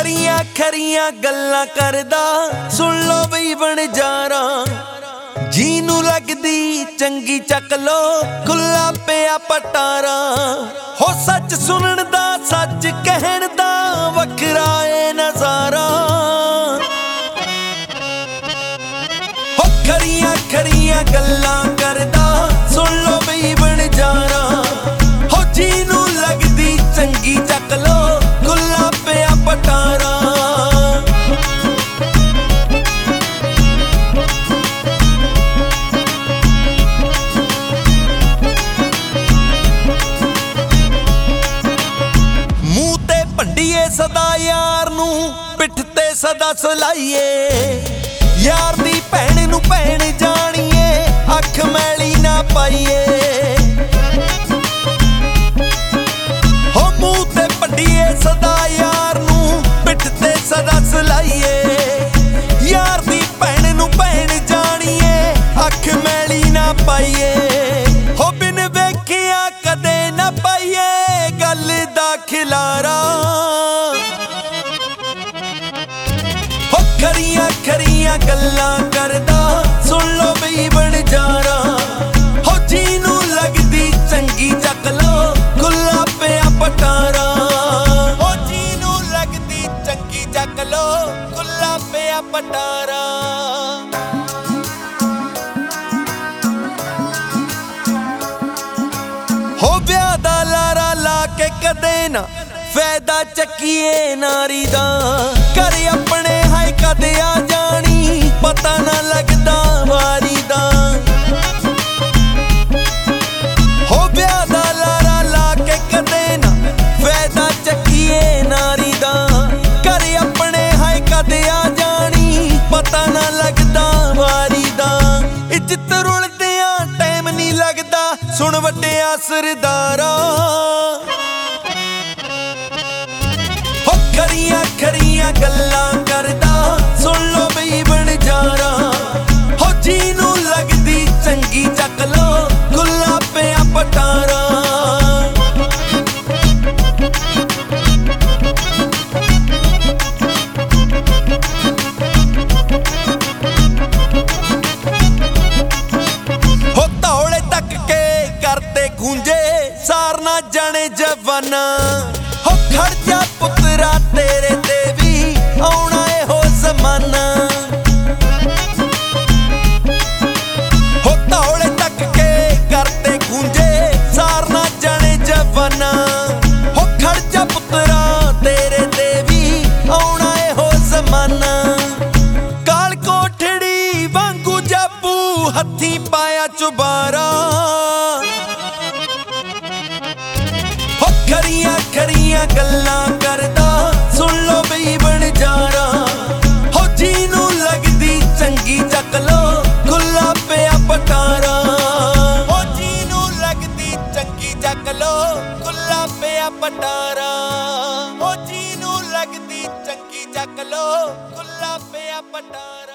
खरिया खरिया गल्लां करदा सुन लो बई बनजारा जीनू लगदी चंगी चक लो खुला पिया पटारा हो सच सुनन दा सच कहण दा वखरा ए नजारा हो खरिया खरिया गल्लां करदा सुन लो बई बनजारा हो जीनू लगदी चंगी चक लो खुला पिया पटारा सदा यार नू पिठ ते सदा सुलाइए यार दी भैण नू भैण जानिए अख मैली ना पाइए हो मुंह ते पढ़िए सदा यार नू पिठ ते सदा सुलाइए यार दी भैण नू भैण जानिए अख मैली ना पाइए हो बिन वेखिया कदे ना पाइए गल दा खिलारा खरिया खरिया गल्लां करदा सुन लो बई बनजारा हो जीनू लगदी चंगी चक लो खुला पिया पटारा हो जीनू लगदी चंगी चक लो खुला पिया पटारा हो ब्याह दा लारा ला के कदे ना फैदा चक्कीए नारी दा कर अपने हाय कद आ जानी पता ना लगदा वारी दा हो ब्याह दा लारा ला के कदे ना फैदा चक्कीए नारी दा कर अपने हाय कद आ जानी पता ना लगदा वारी दा इज्जत रुलदियां टाइम नहीं लगदा सुन वड्डिया सरदारा खरिया खरिया गल्लां करदा सुन लो बई बनजारा हो जीनू लगदी चंगी चक लो खुला पिया पटारा हो तौले तक के करते गूंजे सार ना जाने जवाना हो खड़ जा पुत्रा तेरे ते भी आउणा ए हो ज़माना हो तौले तक के करते गूंजे सार ना जाने जवाना हो खड़ जा पुत्रा तेरे ते भी आउणा ए हो ज़माना काल कोठड़ी वांगू जापू हथी पाया चुबारा खरिया खरिया गल्लां करदा सुन लो बई बनजारा हो जीनू लगदी चंगी चक लो खुला पिया पटारा हो जीनू लगदी चंगी चक लो खुला पिया पटारा हो जीनू लगदी चंगी चक लो खुला पिया पटारा।